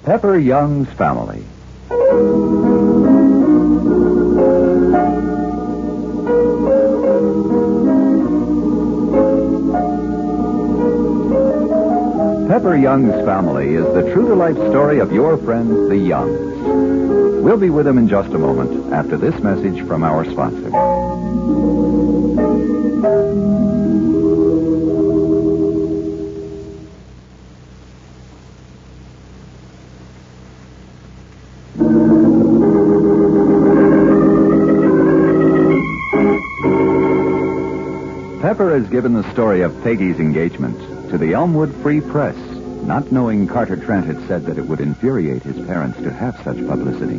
Pepper Young's Family. Pepper Young's Family is the true-to-life story of your friends, the Youngs. We'll be with them in just a moment after this message from our sponsor. Pepper has given the story of Peggy's engagement to the Elmwood Free Press, not knowing Carter Trent had said that it would infuriate his parents to have such publicity.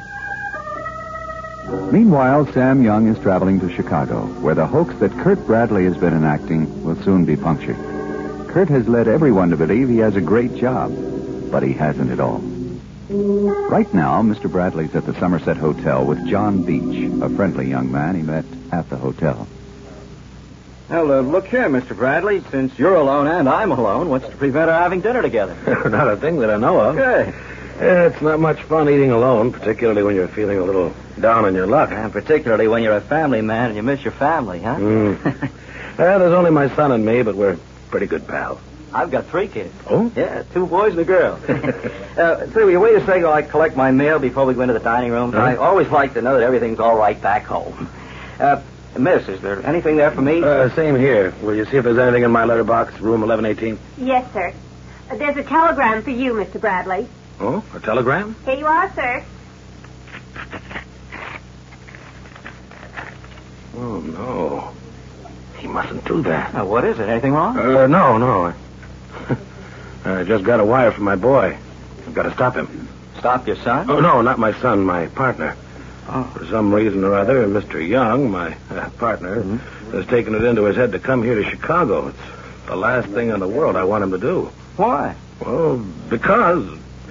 Meanwhile, Sam Young is traveling to Chicago, where the hoax that Kurt Bradley has been enacting will soon be punctured. Kurt has led everyone to believe he has a great job, but he hasn't at all. Right now, Mr. Bradley's at the Somerset Hotel with John Beach, a friendly young man he met at the hotel. Well, look here, Mr. Bradley. Since you're alone and I'm alone, what's to prevent our having dinner together? Not a thing that I know of. Good. It's not much fun eating alone, particularly when you're feeling a little down on your luck. And particularly when you're a family man and you miss your family, huh? Well, there's only my son and me, but we're pretty good pals. I've got 3 kids. Oh? Yeah, 2 boys and a girl. So will you wait a second while I collect my mail before we go into the dining room? I always like to know that everything's all right back home. Miss, is there anything there for me? Same here. Will you see if there's anything in my letterbox, room 1118? Yes, sir. There's a telegram for you, Mr. Bradley. Oh, a telegram? Here you are, sir. Oh, no. He mustn't do that. Now, what is it? Anything wrong? No. I just got a wire from my boy. I've got to stop him. Stop your son? Oh, no, not my son, my partner. Oh. For some reason or other, Mr. Young, my partner, has taken it into his head to come here to Chicago. It's the last thing in the world I want him to do. Why? Well, because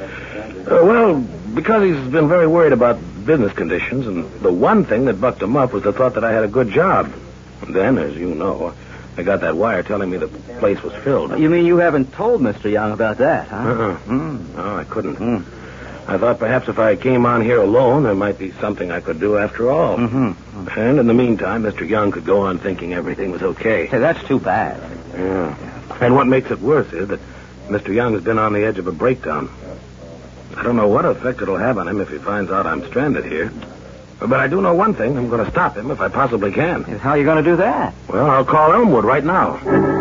he's been very worried about business conditions, and the one thing that bucked him up was the thought that I had a good job. And then, as you know, I got that wire telling me the place was filled. You mean you haven't told Mr. Young about that, huh? No, I couldn't. I thought perhaps if I came on here alone, there might be something I could do after all. And in the meantime, Mr. Young could go on thinking everything was okay. Hey, that's too bad. Yeah. And what makes it worse is that Mr. Young has been on the edge of a breakdown. I don't know what effect it'll have on him if he finds out I'm stranded here. But I do know one thing. I'm going to stop him if I possibly can. How are you going to do that? Well, I'll call Elmwood right now.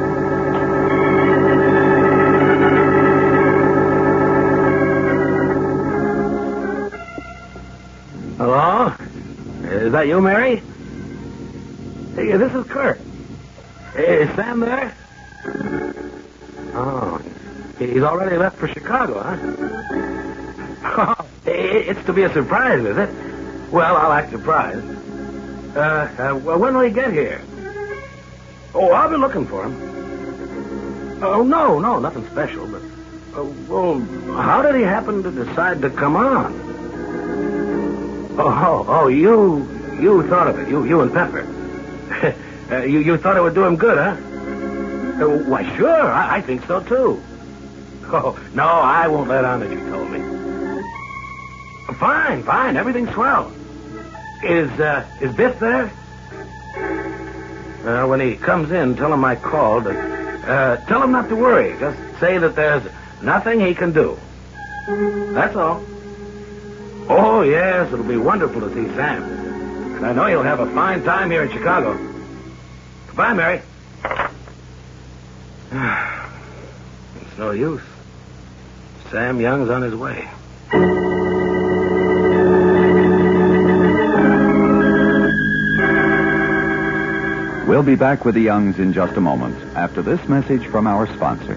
Hello? Is that you, Mary? Hey, this is Kurt. Is Sam there? Oh, he's already left for Chicago, huh? Oh, it's to be a surprise, is it? Well, I'll act surprised. When will he get here? Oh, I'll be looking for him. Oh, no, nothing special, but... well, how did he happen to decide to come on? You thought of it. You and Pepper. You thought it would do him good, huh? Why, sure. I think so, too. Oh, no, I won't let on that you told me. Fine. Everything's swell. Is Biff there? When he comes in, tell him I called. Tell him not to worry. Just say that there's nothing he can do. That's all. Oh, yes, it'll be wonderful to see Sam. And I know he'll have a fine time here in Chicago. Goodbye, Mary. It's no use. Sam Young's on his way. We'll be back with the Youngs in just a moment after this message from our sponsor.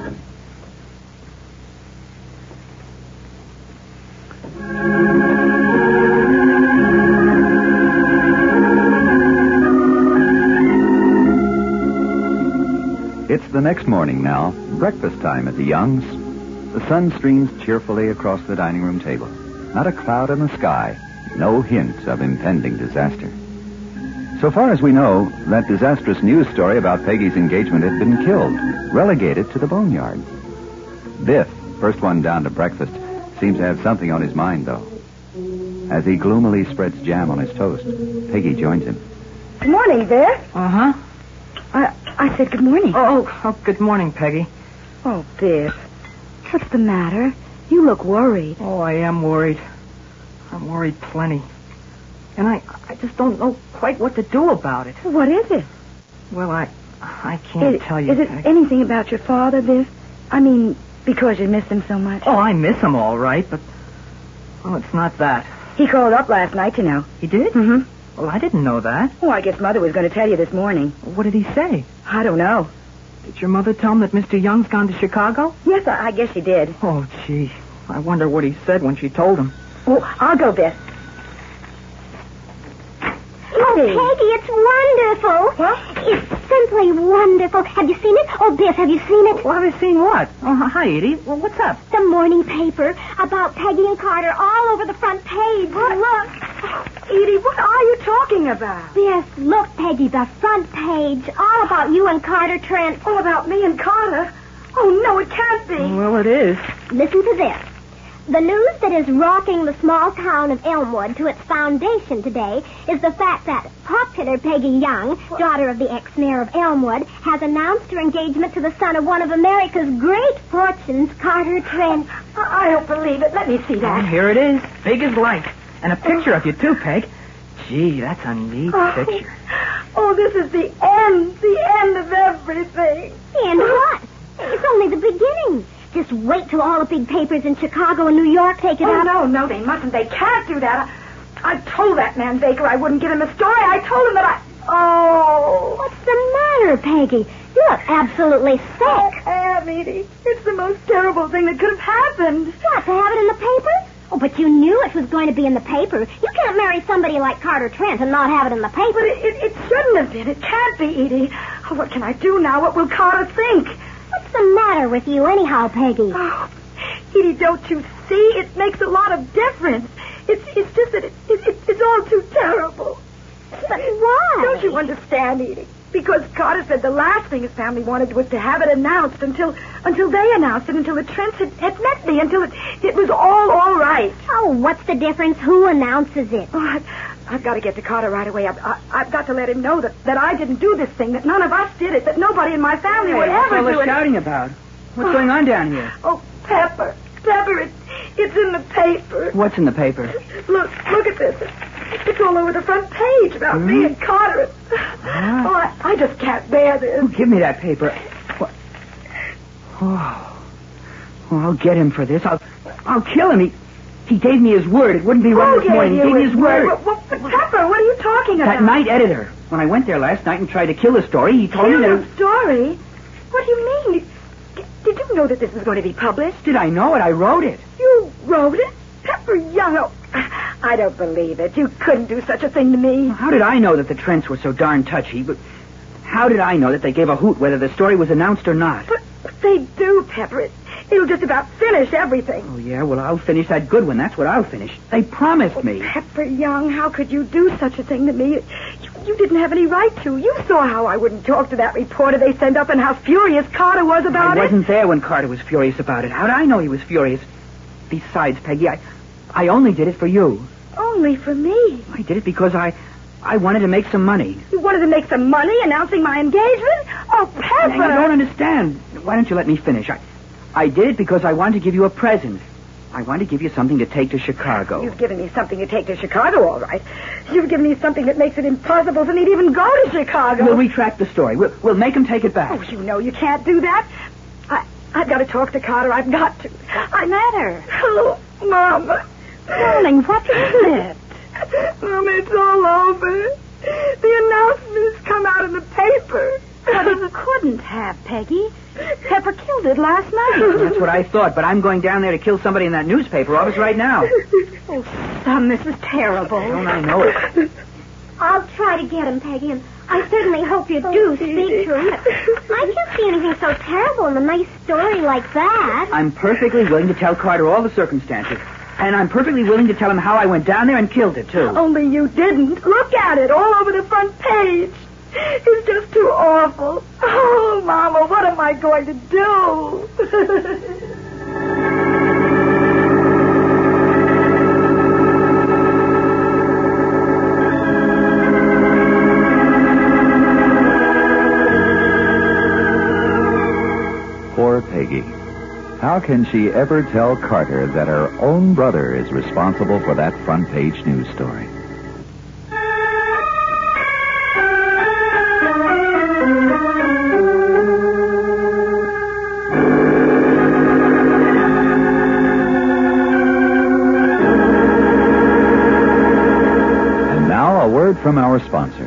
It's the next morning now, breakfast time at the Youngs. The sun streams cheerfully across the dining room table. Not a cloud in the sky, no hint of impending disaster. So far as we know, that disastrous news story about Peggy's engagement had been killed, relegated to the boneyard. Biff, first one down to breakfast, Seems to have something on his mind, though. As he gloomily spreads jam on his toast, Peggy joins him. Good morning, Biff. Uh-huh. I said good morning. Oh, good morning, Peggy. Oh, Biff. What's the matter? You look worried. Oh, I am worried. I'm worried plenty. And I just don't know quite what to do about it. What is it? Well, I can't tell you, Is it Peggy. anything about your father, Biff? I mean, because you miss him so much? Oh, I miss him all right, but... Oh, it's not that. He called up last night, you know. He did? Mm-hmm. Well, I didn't know that. Oh, I guess Mother was going to tell you this morning. What did he say? I don't know. Did your mother tell him that Mr. Young's gone to Chicago? Yes, I guess she did. Oh, gee. I wonder what he said when she told him. Oh, I'll go, Biff. Oh, Peggy, it's wonderful. What? It's simply wonderful. Have you seen it? Oh, Biff, have you seen it? Well, have you seen what? Oh, hi, Edie. Well, what's up? The morning paper about Peggy and Carter all over the front page. Look. Edie, what are you talking about? Biff, look, Peggy, the front page. All about you and Carter Trent. All about me and Carter? Oh, no, it can't be. Well, it is. Listen to this. The news that is rocking the small town of Elmwood to its foundation today is the fact that popular Peggy Young, daughter of the ex-mayor of Elmwood, has announced her engagement to the son of one of America's great fortunes, Carter Trent. I don't believe it. Let me see Oh, that. here it is. Big as life. And a picture of you, too, Peg. Gee, that's a neat picture. Oh, this is the end of everything. And what? It's only the beginning. Just wait till all the big papers in Chicago and New York take it up. Oh, no, they mustn't. They can't do that. I told that man Baker I wouldn't give him a story. I told him that Oh. What's the matter, Peggy? You look absolutely sick. I am, Edie. It's the most terrible thing that could have happened. What, to have it in the paper? Oh, but you knew it was going to be in the paper. You can't marry somebody like Carter Trent and not have it in the paper. But it shouldn't have been. It can't be, Edie. Oh, what can I do now? What will Carter think? What's the matter with you anyhow, Peggy? Oh, Edie, don't you see? It makes a lot of difference. It's just that it's all too terrible. But why? Don't you understand, Edie? Because Carter said the last thing his family wanted was to have it announced until they announced it, until the Trents had met me, until it was all right. Oh, what's the difference? Who announces it? Oh, I've got to get to Carter right away. I've got to let him know that I didn't do this thing, that none of us did it, that nobody in my family would ever What's do all it. the shouting about? What's going on down here? Oh, Pepper, it's in the paper. What's in the paper? Look at this. It's all over the front page about me and Carter. Oh, I just can't bear this. Oh, give me that paper. What? Oh, I'll get him for this. I'll kill him. He gave me his word. It wouldn't be wrong this morning. He gave me his word. Pepper, what are you talking about? That night editor. When I went there last night and tried to kill the story, he told me that... Kill the story? What do you mean? Did you know that this was going to be published? Did I know it? I wrote it. You wrote it? Pepper Young. Oh, I don't believe it. You couldn't do such a thing to me. How did I know that the Trents were so darn touchy? But how did I know that they gave a hoot whether the story was announced or not? But they do, Pepper. It'll just about finish everything. Oh, yeah? Well, I'll finish that good one. That's what I'll finish. They promised me. Pepper Young, how could you do such a thing to me? You didn't have any right to. You saw how I wouldn't talk to that reporter they sent up and how furious Carter was about it. I wasn't there when Carter was furious about it. How did I know he was furious? Besides, Peggy, I only did it for you. Only for me? I did it because I wanted to make some money. You wanted to make some money announcing my engagement? Oh, Pepper! Now, you don't understand. Why don't you let me finish? I did it because I wanted to give you a present. I wanted to give you something to take to Chicago. You've given me something to take to Chicago, all right. You've given me something that makes it impossible for me to even go to Chicago. We'll retract the story. We'll make him take it back. Oh, you know you can't do that. I've got to talk to Carter. I've got to. What's the matter? Oh, Mama. Darling, what is it? Mama, it's all over. The announcement has come out in the paper. But it couldn't have, Peggy. Pepper killed it last night. That's what I thought, but I'm going down there to kill somebody in that newspaper office right now. Oh, son, this is terrible. Don't I know it? I'll try to get him, Peggy, and I certainly hope you do speak to him. I can't see anything so terrible in a nice story like that. I'm perfectly willing to tell Carter all the circumstances. And I'm perfectly willing to tell him how I went down there and killed it, too. Only you didn't. Look at it, all over the front page. It's just too awful. Oh, Mama, what am I going to do? Poor Peggy. How can she ever tell Carter that her own brother is responsible for that front-page news story? And now, a word from our sponsor.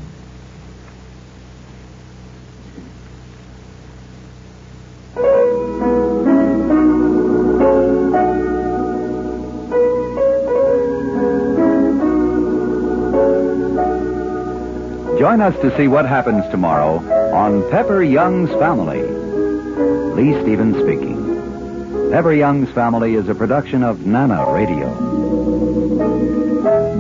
Join us to see what happens tomorrow on Pepper Young's Family. Lee Stevens speaking. Pepper Young's Family is a production of Nana Radio.